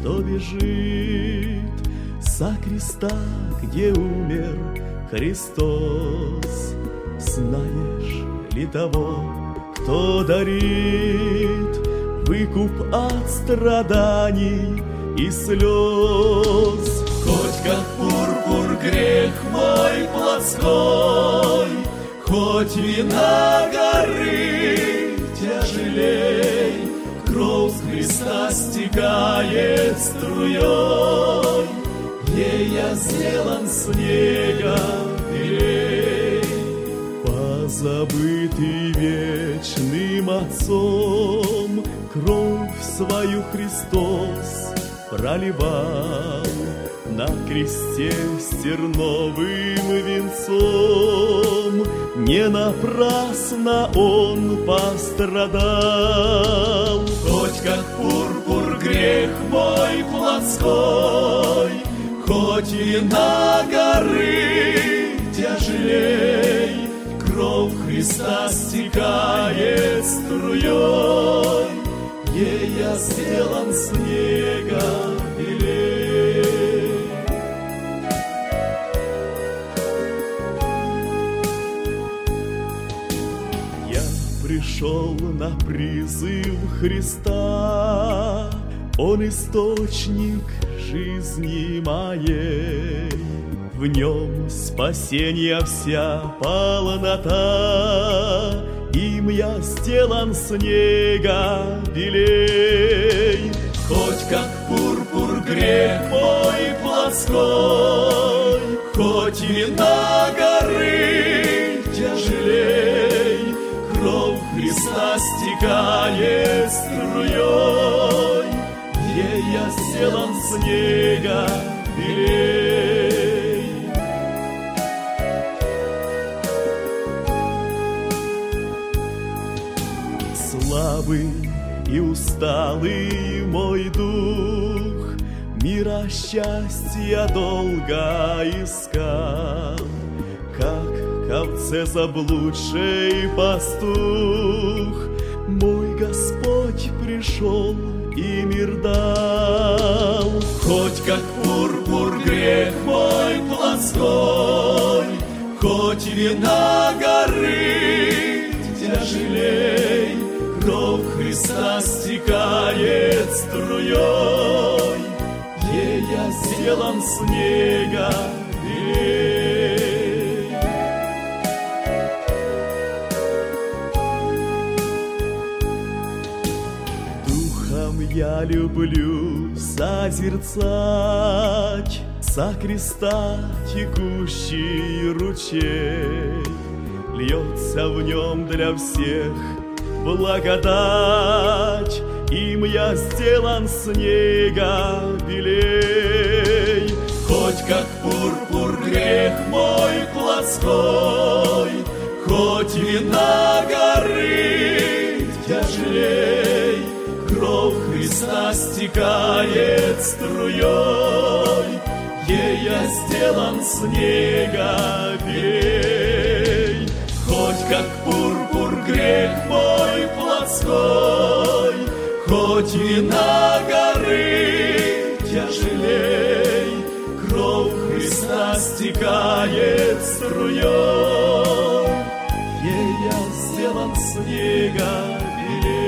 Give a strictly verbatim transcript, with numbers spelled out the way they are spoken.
что бежит со креста, где умер Христос. Знаешь ли того, кто дарит выкуп от страданий и слез? Хоть как пурпур грех мой плотской, хоть вина горы тяжелей, кровь Христа стекает струей, ей я сделан снега белей. Позабытый вечным Отцом, кровь свою Христос проливал на кресте с терновым венцом. Не напрасно Он пострадал. Хоть как пурпур грех мой плотской, хоть вина горы тяжелей, кровь Христа стекает струей, ей я сделан снега белей. Я пришел на призыв Христа, Он источник жизни моей. В нем спасения вся полнота, им я сделан снега белей. Хоть как пурпур грех мой плотской, хоть вина горы тяжелей, кровь Христа стекает струей, ей я сделан снега белей. Слабый и усталый мой дух, мира счастья долго искал, как к овце заблудшей пастух. Мой Господь пришел и мир дал. Хоть как пурпур грех мой плотской, хоть вина горы тяжелей, кровь Христа стекает струей, ей я сделан снега белей. Духом я люблю созерцать со креста текущий ручей, льется в нем для всех благодать, им я сделан снега белей. Хоть как пурпур грех мой плотской, хоть вина горы тяжелей, кровь Христа стекает струей, ей я сделан снега белей. Хоть как пурпур грех мой плотской, хоть вина горы тяжелей, кровь Христа стекает струей, ей я сделан снега белей.